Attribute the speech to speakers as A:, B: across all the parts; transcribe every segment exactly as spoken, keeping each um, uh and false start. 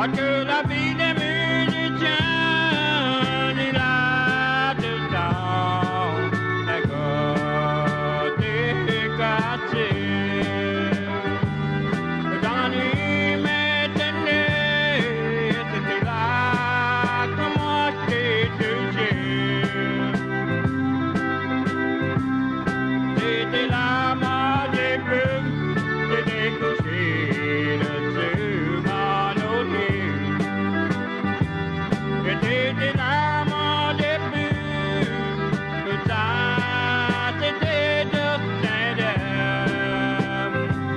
A: Pas que la vie des musiciens est là tout le temps, à côté quartier. Dans la nuit m'étonnait, c'était là que moi j'étais toujours. C'était là moi j'ai pu, j'étais couché dessus mon lit. C'était là mon début, que ça c'était juste un rêve.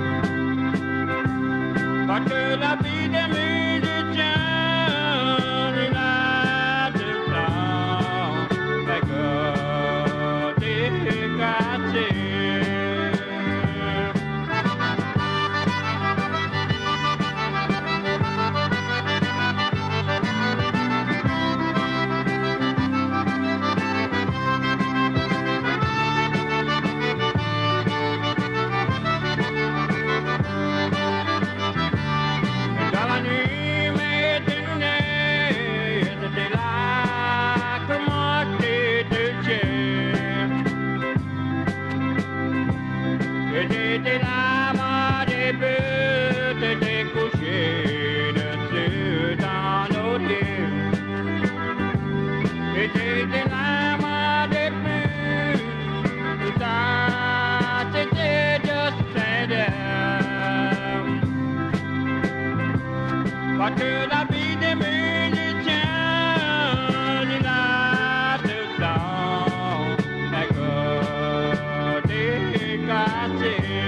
A: Pas que la vie des musiciens est là tout le temps, à côté quartier. Dans la nuit m'étonnait, c'était là que moi j'étais touché. C'était là mon début, t'étais couché dessus dans l'autre lit. C'était là mon début, tout ça c'était juste un rêve. Pas que la vie des musiciens est là tout le temps, à côté quartier.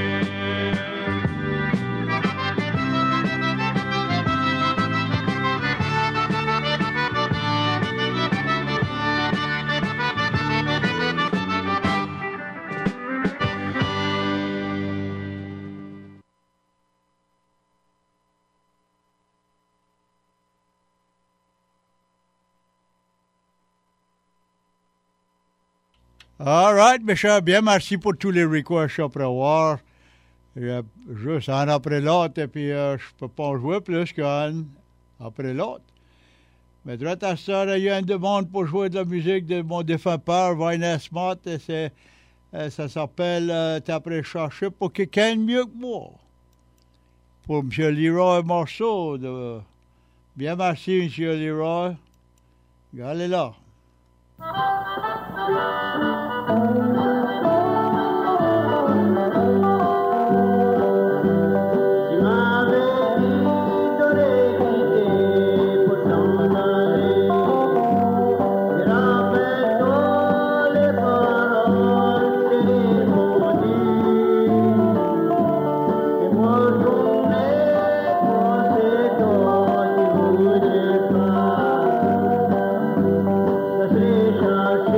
B: All right, mes chers, bien merci pour tous les requests après avoir. Euh, juste un après l'autre, et puis euh, je peux pas en jouer plus qu'un après l'autre. Mais droit à ça, il y a une demande pour jouer de la musique de mon défunt père, Wayne Smart, et c'est, euh, ça s'appelle euh, T'as après chercher pour quelqu'un mieux que moi. Pour M. Leroy Morceau. De... Bien merci, M. Leroy. Regardez là.
C: Shri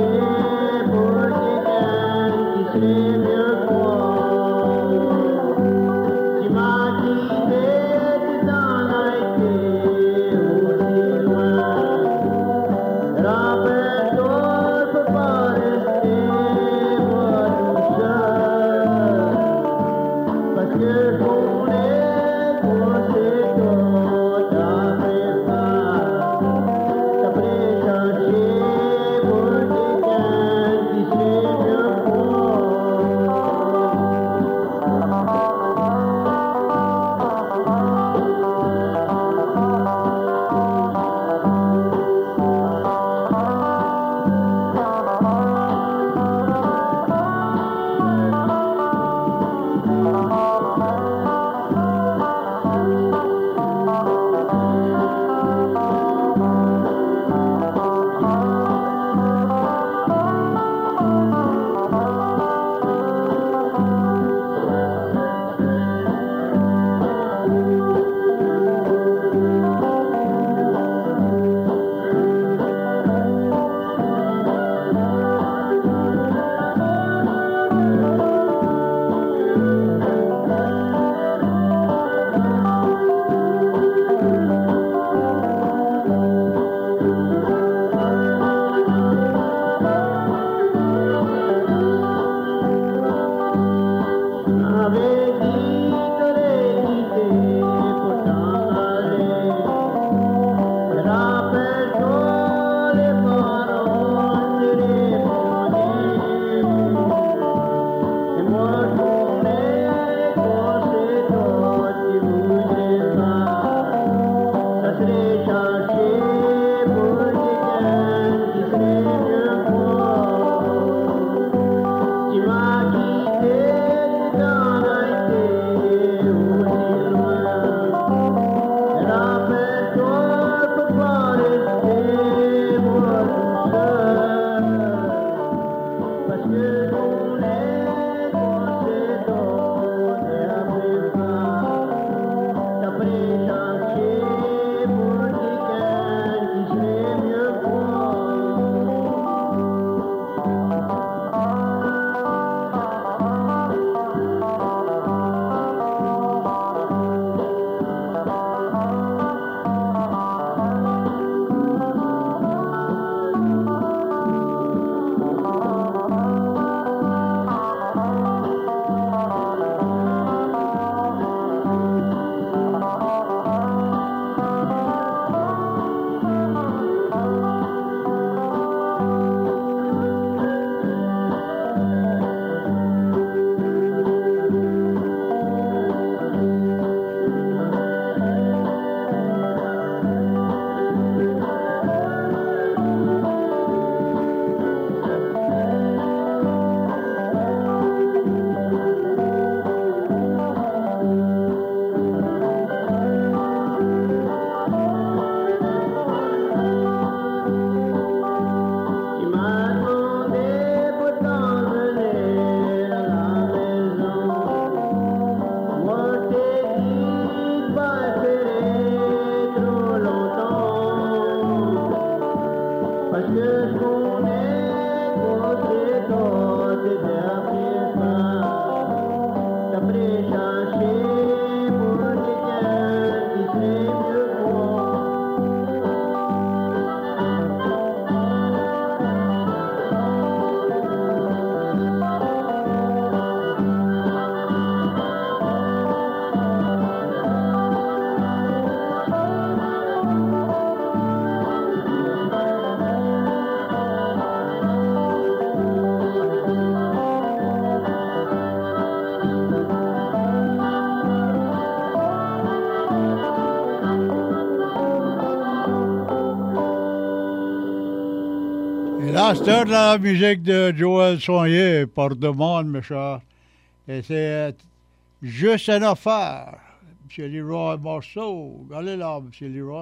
B: C'est de la musique de Joël Soigné par demande, mes chers. Et c'est juste une affaire. M. Leroy Marceau. Allez là, M. Leroy.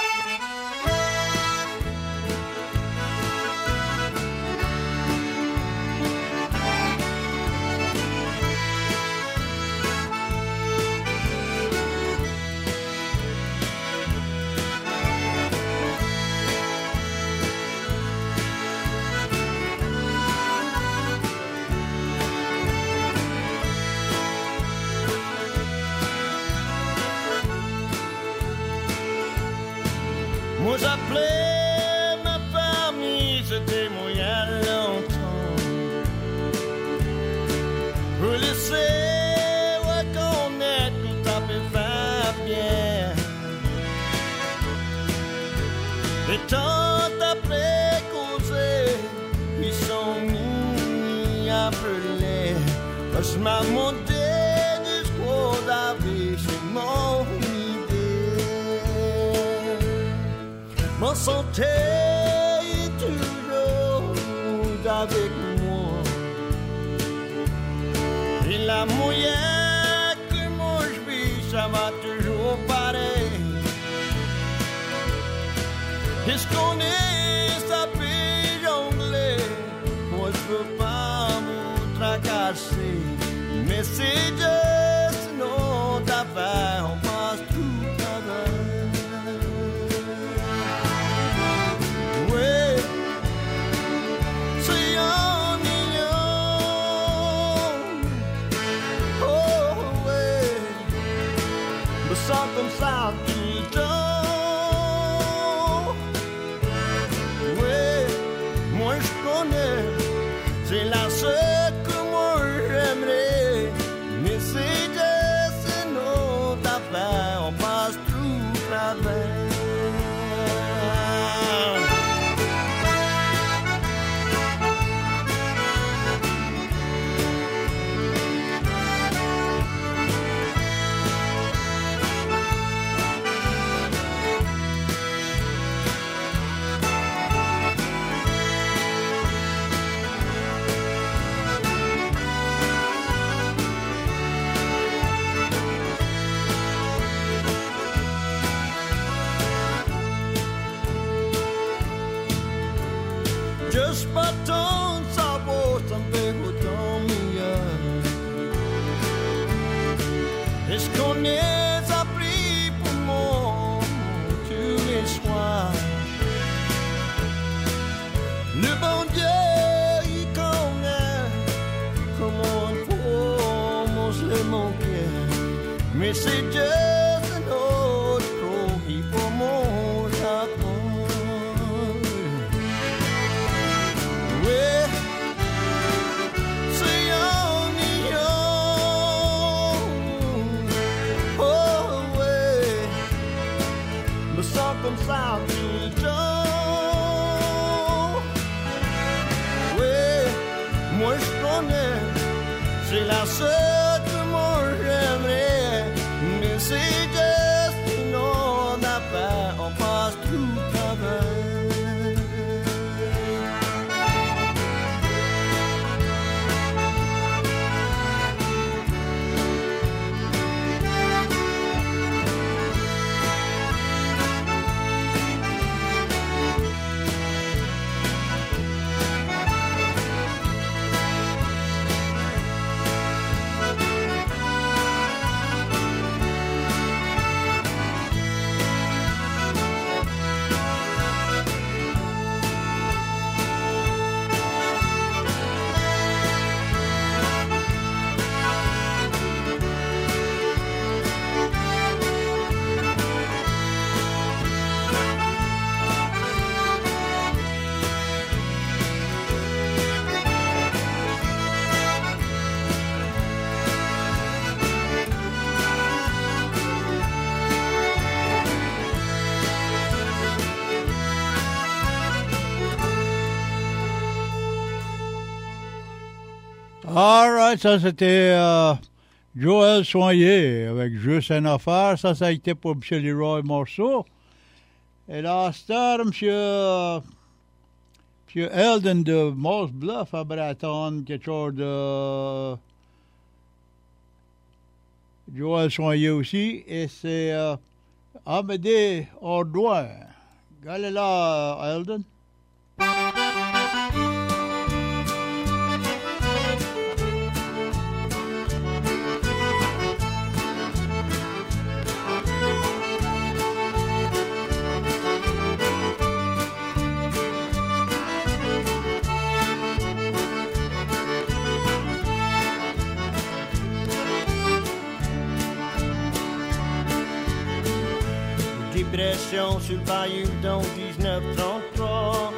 C: Moi j'appelais ma famille, c'était moi il y a longtemps. Pour laisser reconnaître tout à fait va bien. Et tant après causé, ils sont mis à appeler. Je m'ai monté jusqu'au David, c'est mon ma santé est toujours avec moi. Et la moyenne que moi je vis, ça va toujours pareil. Est-ce qu'on est sapé jongler? Moi je veux pas me tracasser. Mais c'est juste notre affaire, on passe tout travail. Comme ça tout le temps. Ouais, moi je connais, c'est la seule que moi j'aimerais. Mais c'est juste une autre affaire, on passe tout travers. Just pas tant de savoir, ça me fait autant mieux. Est-ce qu'on est appris pour moi tous les soirs? Le bon Dieu, il connaît comment il faut manger mon cœur. Mais c'est juste un autre pro, il faut manger à toi. Comme ça tout le temps. Ouais, moi je connais, c'est la seule que moi j'aimerais. Mais c'est juste une autre affaire, on passe tout travers.
B: All right, ça c'était euh, Joël Soigné avec Juste une affaire. Ça, ça a été pour M. Leroy Morceau. Et là, c'est M. M. Eldon de Moss Bluff à Breton, quelque chose de Joël Soigné aussi. Et c'est euh, Amédée Ordouin. Regardez là, Eldon.
C: Dépression sur le bayou dans dix-neuf trente-trois.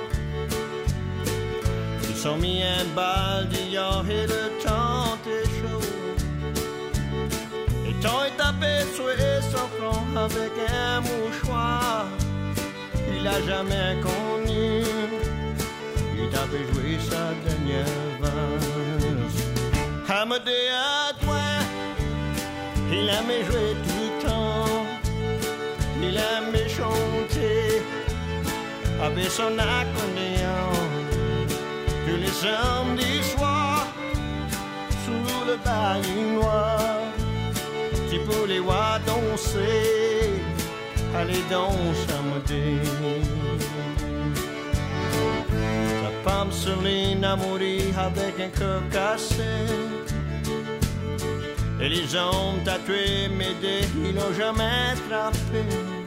C: Ils sont mis un bal d'hier et le temps est chaud. Et temps est tapé sur son front avec un mouchoir. Il a jamais connu. Il avait joué sa dernière valse. Amédée à toi, il aimait jouer tout le temps. Il aimait chanter avec son accordéon tous les samedis soirs sous le bayou noir. Tu peux les voir danser, aller danser Amédée. Sa femme Céline a mouru avec un cœur cassé. Et les hommes tatoués m'aidaient, ils n'ont jamais attrapé.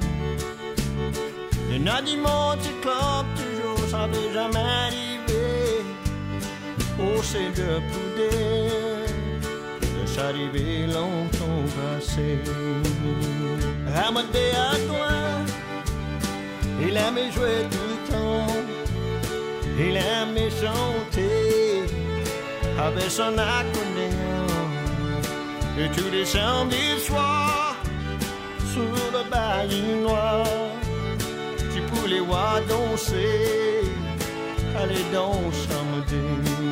C: Les nadiments du club toujours, ça n'avait jamais arrivé. Oh, c'est de poudre, de s'arriver longtemps passé. Amédée à toi, il aimait jouer tout le temps. Il aimait chanter avec son accordéon. Et tous les samedis soirs, sous le bayou noir, tu peux les voir danser, aller danser Amédée.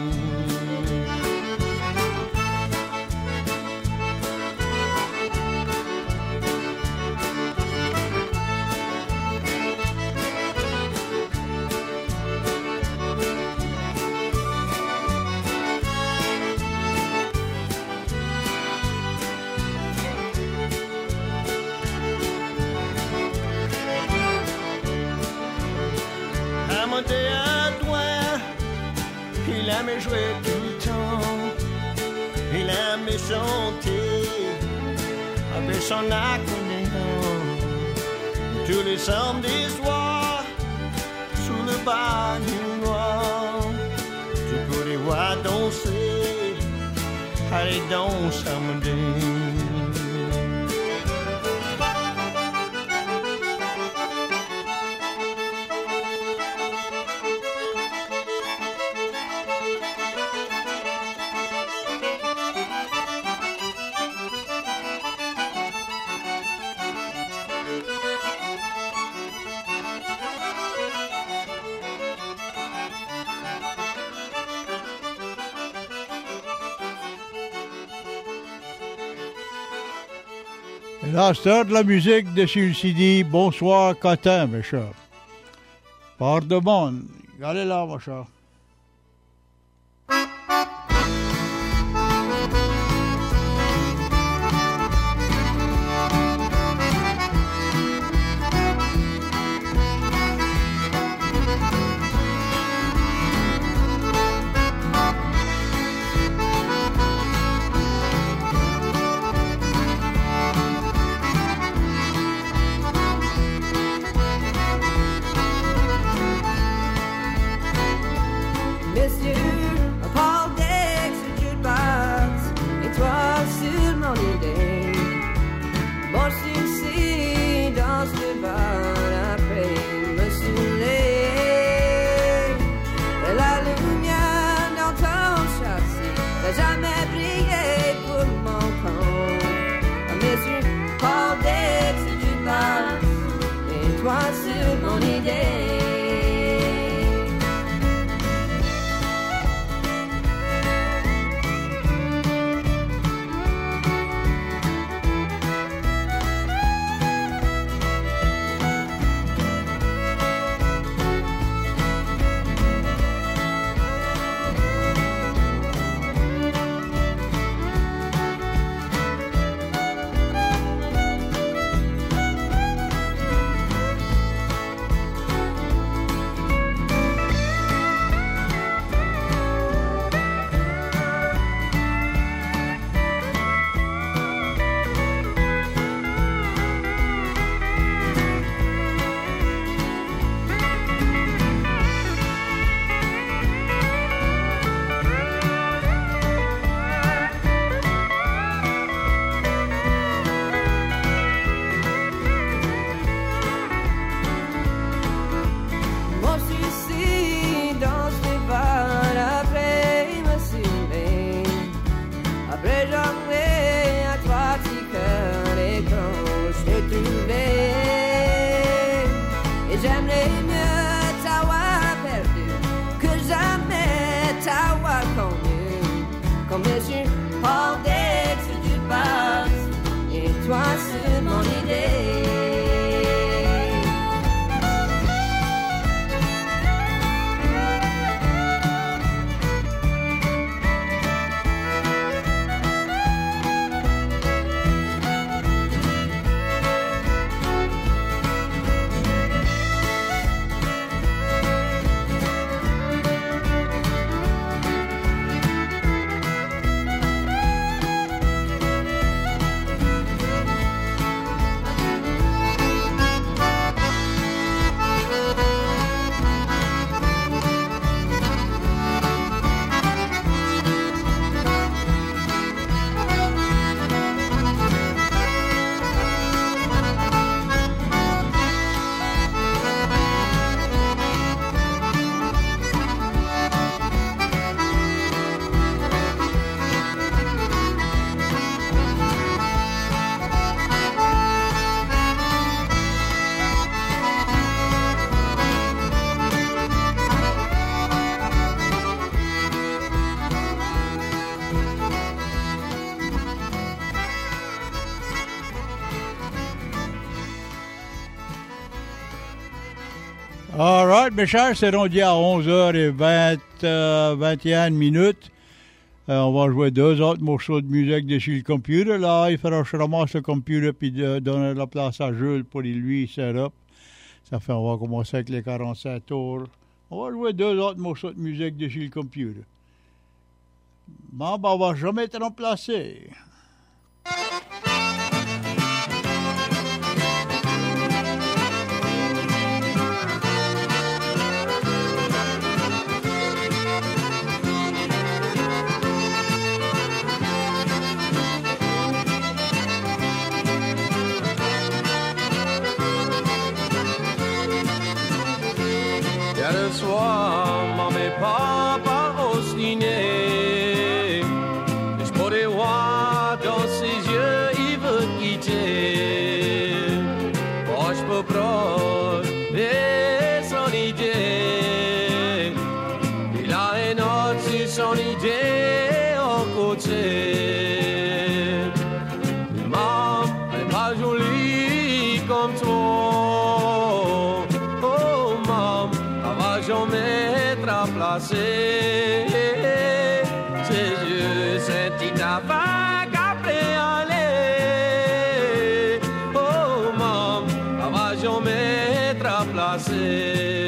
C: Amédée à toi, il aimait jouer tout le temps. Il aimait chanter avec son accordéon. Tous les samedis soirs, sous le bayou noir, tu peux les voir danser, aller danser Amédée.
B: Et là, c'est de la musique de sur le C D. Bonsoir, Cotin, mes chers. Par de monde. Regardez là, mon cher. All right, mes chers, c'est rendu à onze heures vingt, euh, vingt et une minutes. Euh, on va jouer deux autres morceaux de musique dessus le computer. Là, il faudra que je ramasse le computer puis de, donner la place à Jules pour lui set up. Ça fait, on va commencer avec les quarante-cinq tours. On va jouer deux autres morceaux de musique dessus le computer. Bon, ben, on va jamais être remplacé.
D: Le soir, maman et papa ostinés. Je pourrais voir dans ses yeux, il veut quitter. Moi, je peux prendre son idée. Il a une autre sur son idée au côté. Maman, elle n'est pas jolie comme toi. Jamais remplacé. Ses yeux sentis ta vague après aller. Oh maman, elle va jamais remplacé.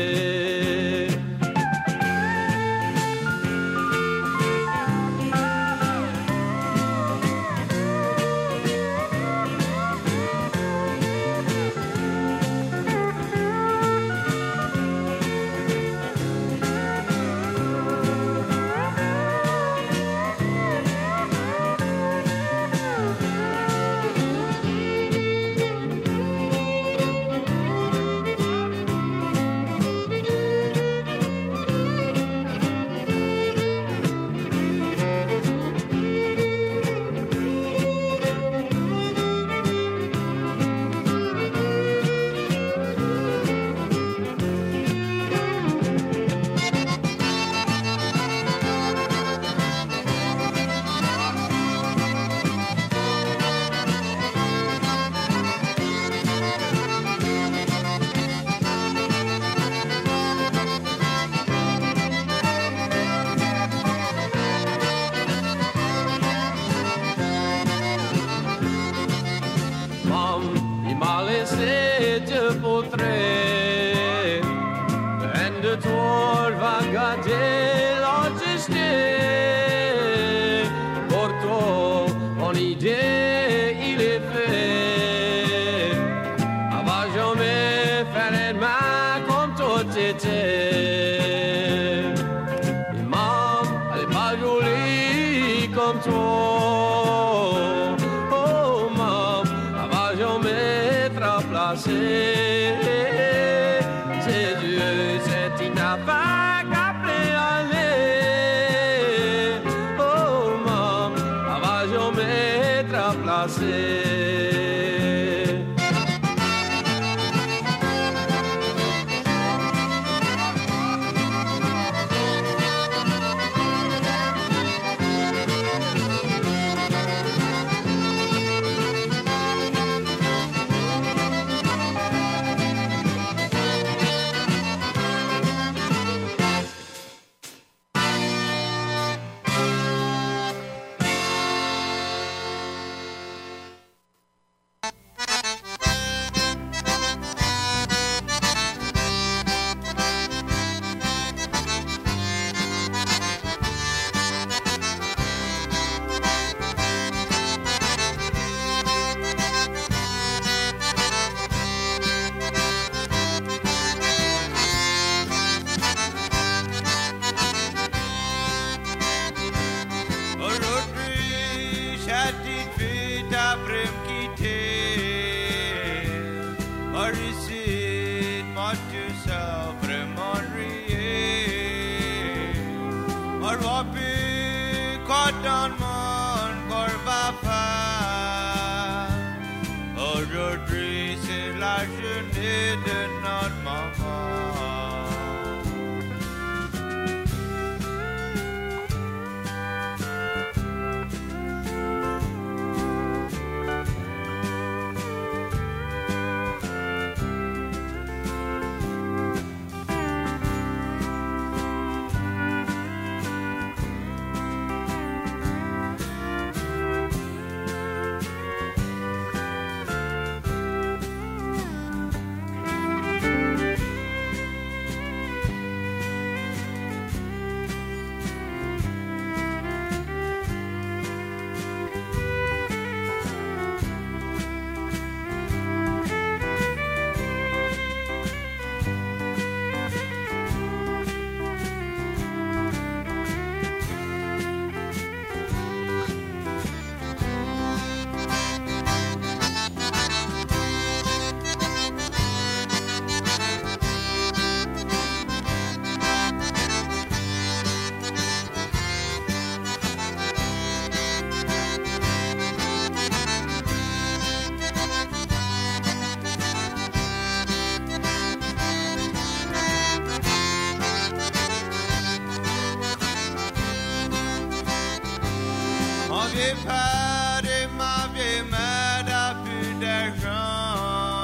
C: vieille père et ma vieille mère n'a plus d'argent.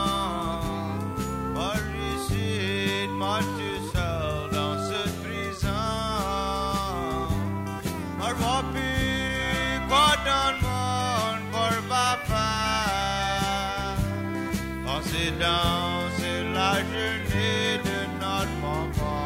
C: Moi ici, moi tout seul dans cette prison. Moi je vois plus quoi dans le monde pour papa. Pensez dans c'est la journée de notre maman.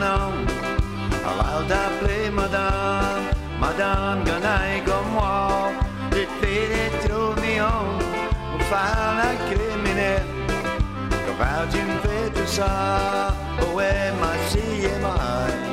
E: madame, madame Ganaï comme moi.
C: faire la criminelle. Quand tu me fais tout ça, oh ouais, ma fille est mal.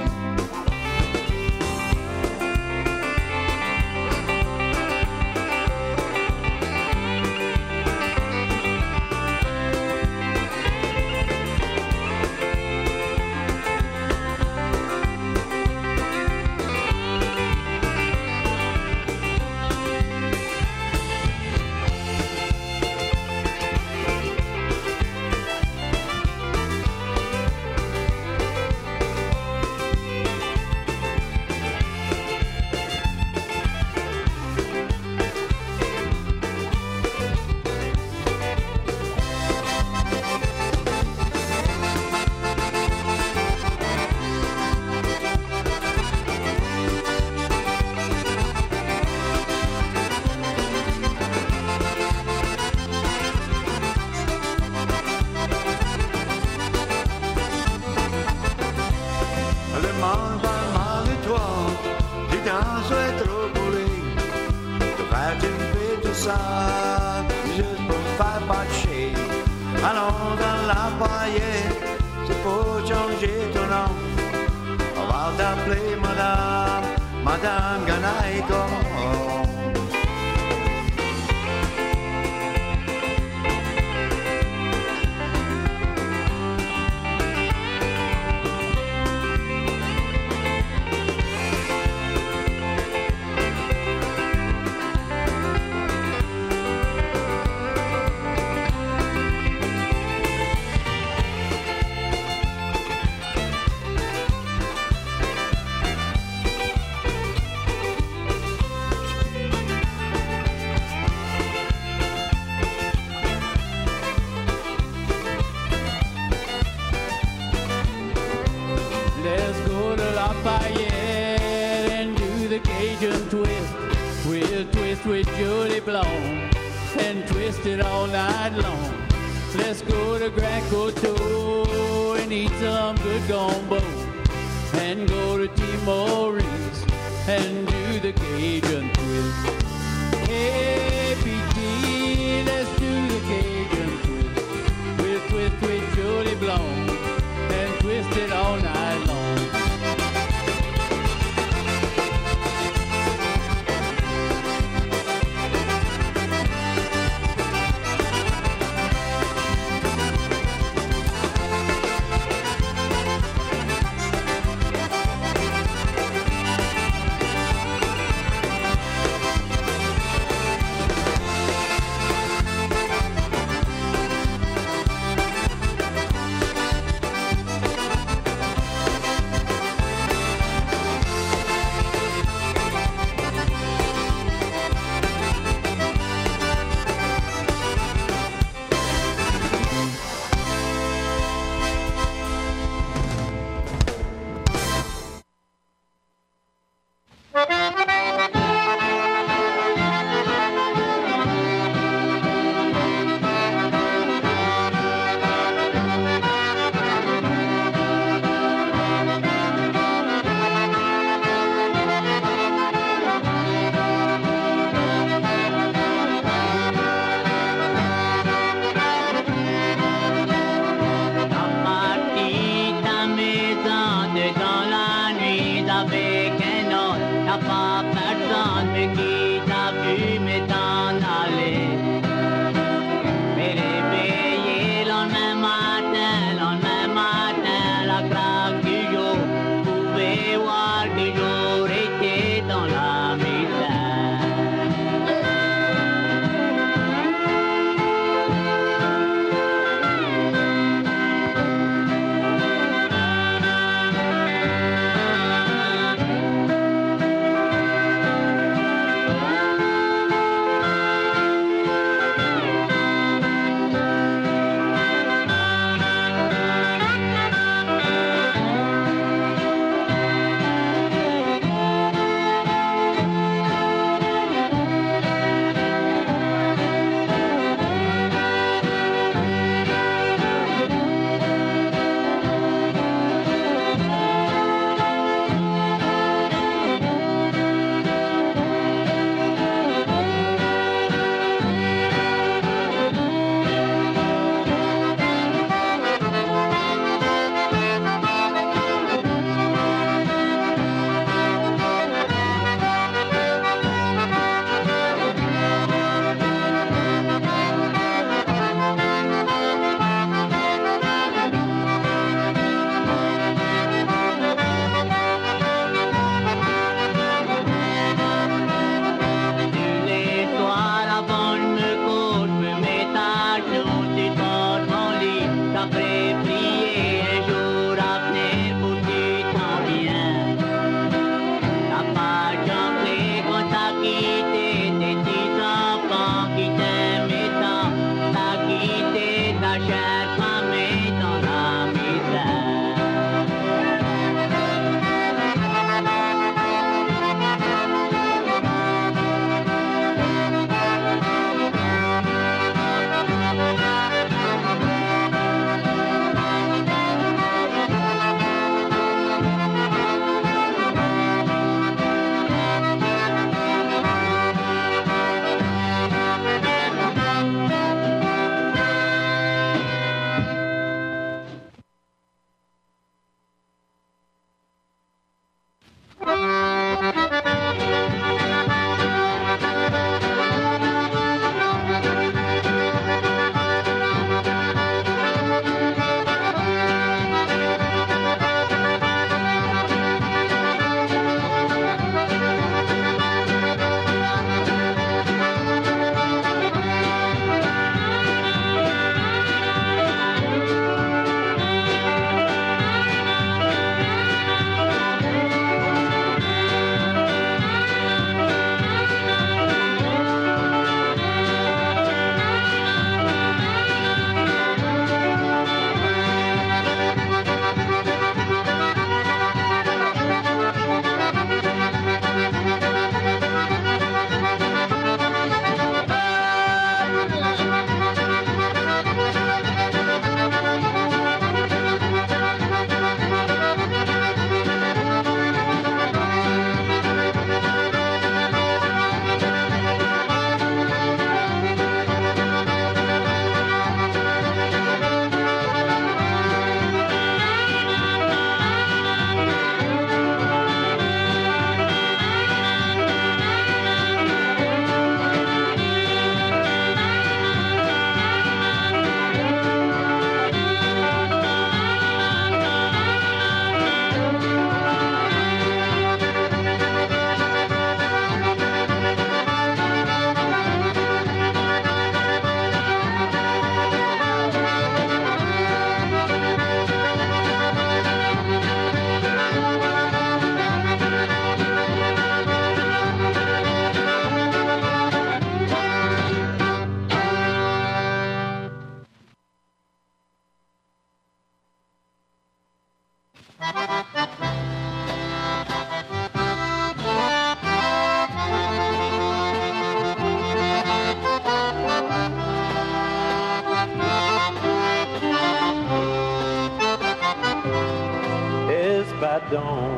D: pardon.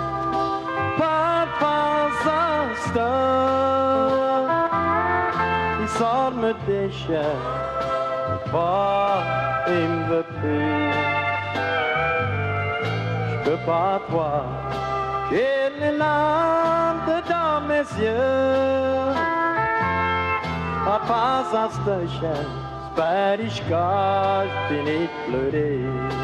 D: Papa s'installe, il sort me déchire, pas il me veut plus. Je peux pas voir, j'ai les larmes dans mes yeux. Papa s'installe, j'espère que je finis de pleurer.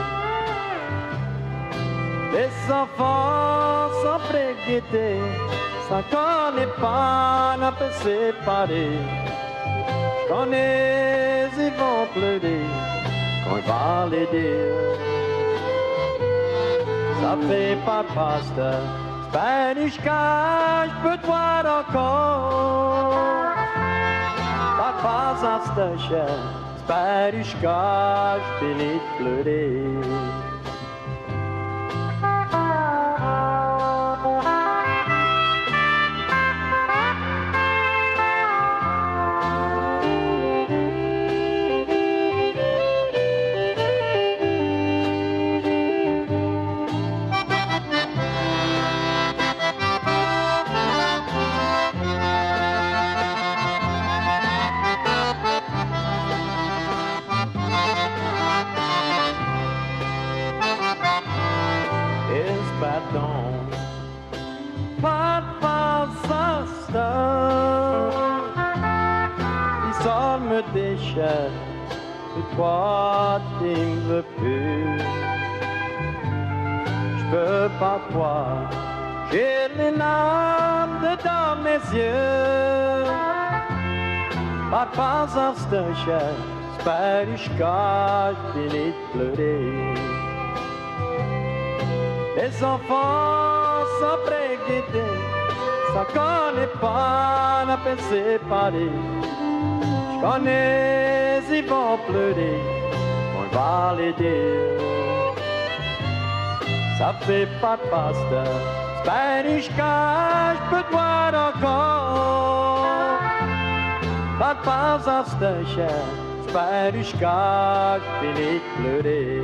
D: Les enfants sont préguettés, sans qu'on n'ait pas à peut séparer. Quand ils vont pleurer, quand il va les dire. Ça fait pas pasteur, Spanish je peux te voir encore. Papa s'installe, Spanish je finis de pleurer. Déchire, et toi tu me veux plus. Je peux pas voir, j'ai les larmes dans mes yeux. Papa s'installe, j'espère que je finis de pleurer. Les enfants sont préguettés, ça connaît pas la peine séparée. Quand ils vont pleurer, on va les dire. Ça fait pas de pasteur, Spanish je peux te voir encore. Pas de passe à ce cher, Spanish je finis de pleurer.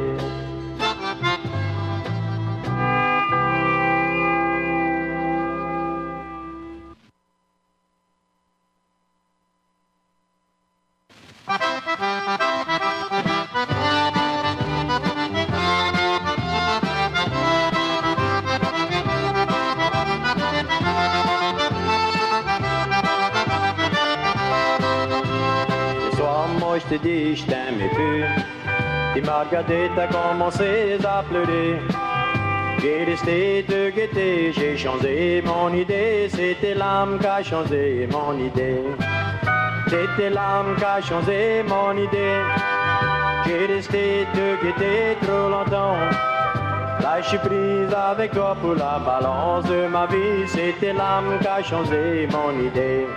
D: Je te dis, je t'aimais plus. Tu m'as regardé, t'as commencé à pleurer. J'ai resté te guetter, j'ai changé mon idée. C'était l'âme qui a changé mon idée. C'était l'âme qui a changé mon idée. J'ai resté te guetter trop longtemps. Là, je suis prise avec toi pour la balance de ma vie. C'était l'âme qui a changé mon idée.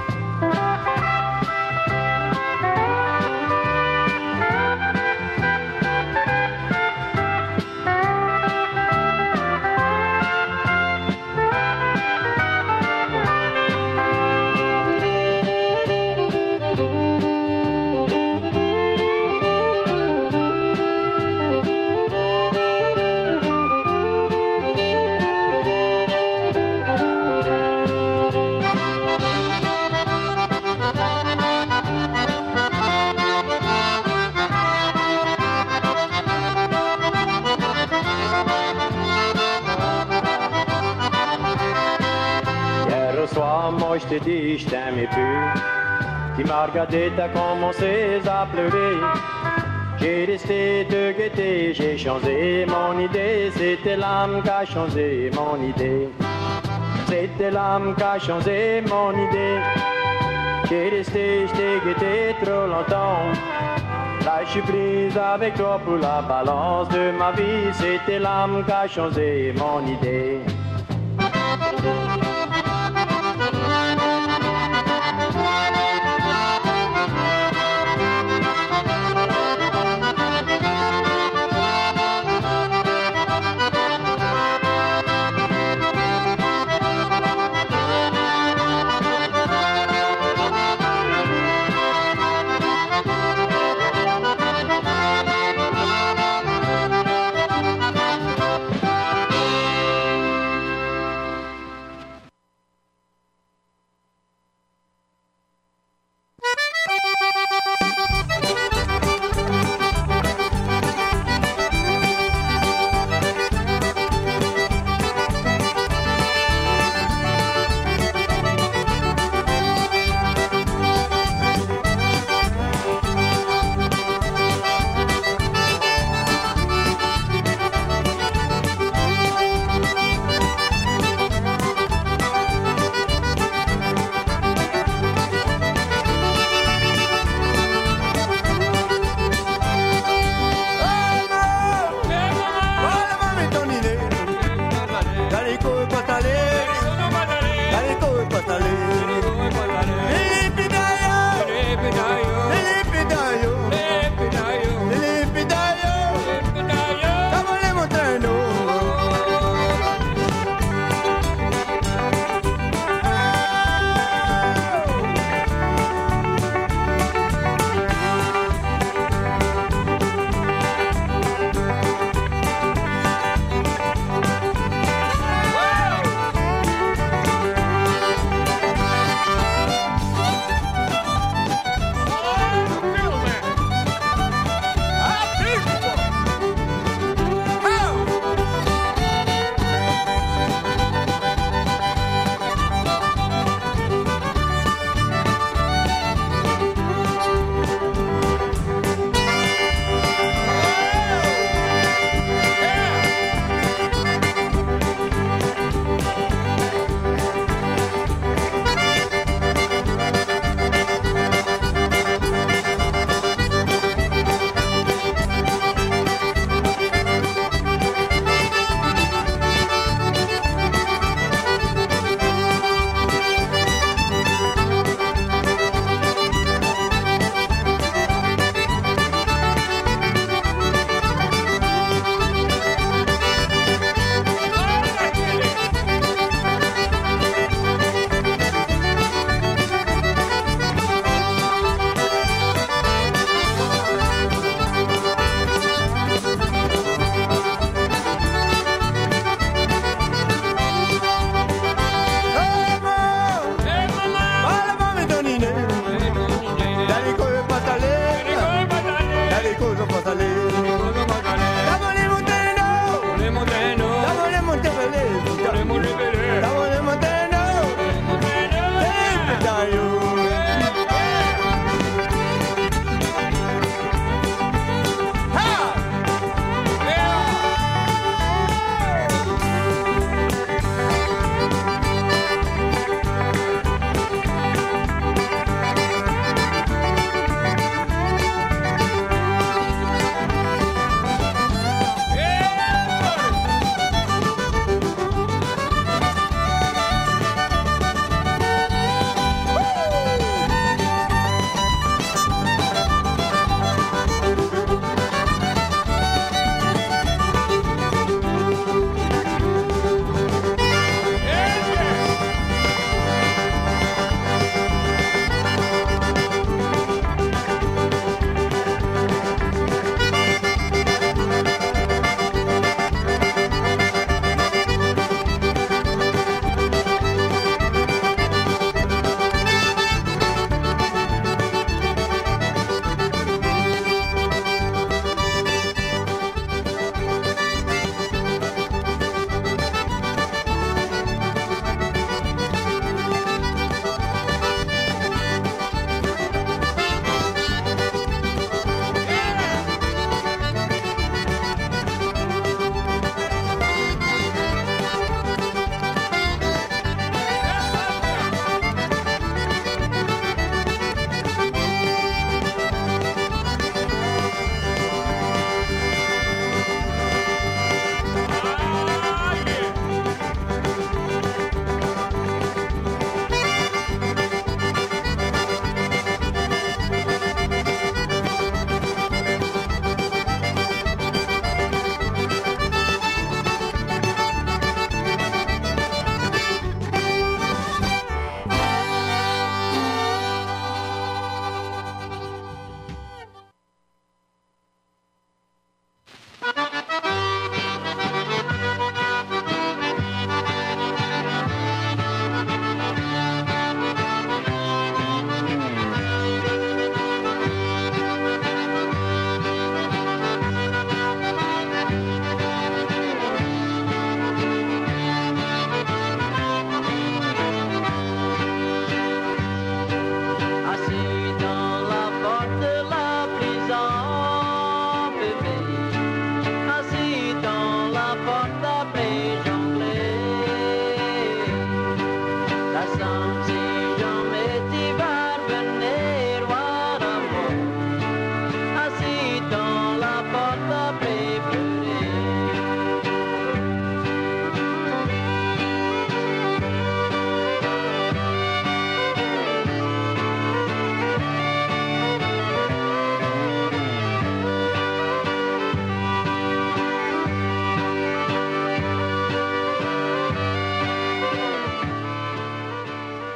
D: Moi je te dis, je t'aimais plus. Tu m'as regardé, t'as commencé à pleurer. J'ai resté te guetter, j'ai changé mon idée. C'était l'âme qui a changé mon idée. C'était l'âme qui a changé mon idée. J'ai resté, je t'ai guetté trop longtemps. Là je suis prise avec toi pour la balance de ma vie. C'était l'âme qui a changé mon idée.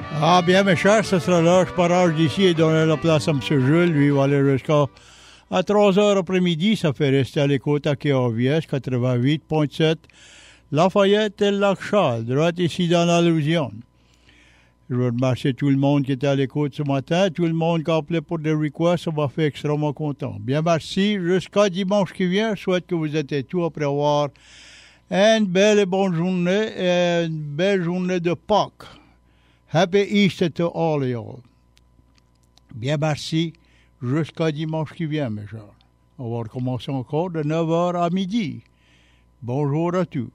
B: Ah, bien, mes chers, ce sera là. Je parage d'ici et donner la place à M. Jules. Lui, il va aller jusqu'à à trois heures après-midi. Ça fait rester à l'écoute à K O V S quatre-vingt-huit point sept. Lafayette et Lac-Charles, droit ici dans l'allusion. Je veux remercier tout le monde qui était à l'écoute ce matin. Tout le monde qui a appelé pour des requests, on va faire extrêmement content. Bien, merci. Jusqu'à dimanche qui vient, je souhaite que vous êtes tout après avoir une belle et bonne journée et une belle journée de Pâques. Happy Easter to all of y'all. Bien, merci. Jusqu'à dimanche qui vient, mes chers. On va recommencer encore de neuf heures à midi. Bonjour à tous.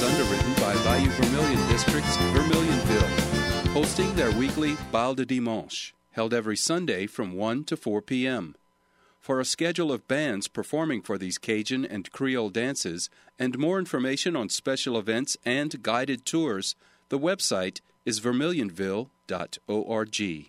E: underwritten by Bayou Vermilion District's Vermilionville, hosting their weekly Bal de Dimanche, held every Sunday from one to four p.m. For a schedule of bands performing for these Cajun and Creole dances and more information on special events and guided tours, the website is vermilionville dot org.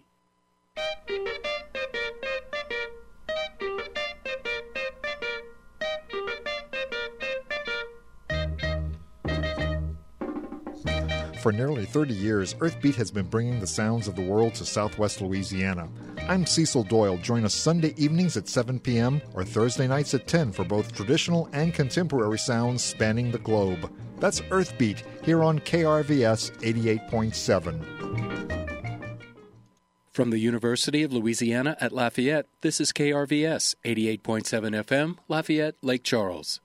F: For nearly thirty years, Earthbeat has been bringing the sounds of the world to Southwest Louisiana. I'm Cecil Doyle. Join us Sunday evenings at seven p.m. or Thursday nights at ten for both traditional and contemporary sounds spanning the globe. That's Earthbeat here on K R V S eighty-eight point seven.
E: From the University of Louisiana at Lafayette, this is K R V S eighty-eight point seven F M, Lafayette, Lake Charles.